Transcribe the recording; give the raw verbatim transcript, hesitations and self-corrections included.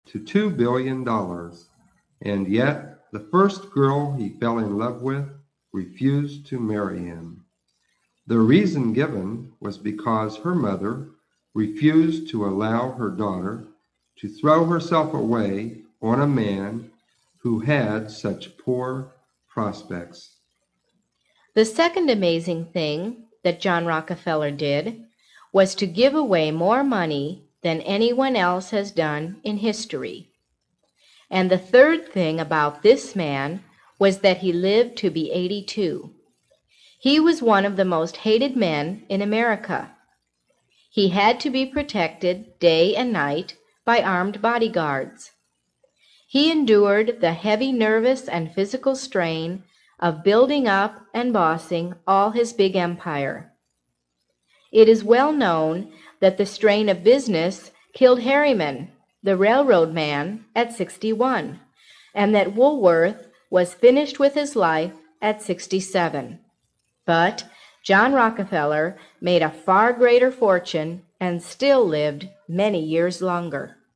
to two billion dollars, and yet the first girl he fell in love with refused to marry him. The reason given was because her mother refused to allow her daughter to throw herself away on a man who had such poor prospects. The second amazing thing that John Rockefeller did was to give away more money than anyone else has done in history. And the third thing about this man was that he lived to be eighty-two. He was one of the most hated men in America. He had to be protected day and night by armed bodyguards. He endured the heavy nervous and physical strain of building up and bossing all his big empire. It is well known that the strain of business killed Harriman, the railroad man, at sixty-one, and that Woolworth was finished with his life at sixty-seven. But John Rockefeller made a far greater fortune and still lived many years longer.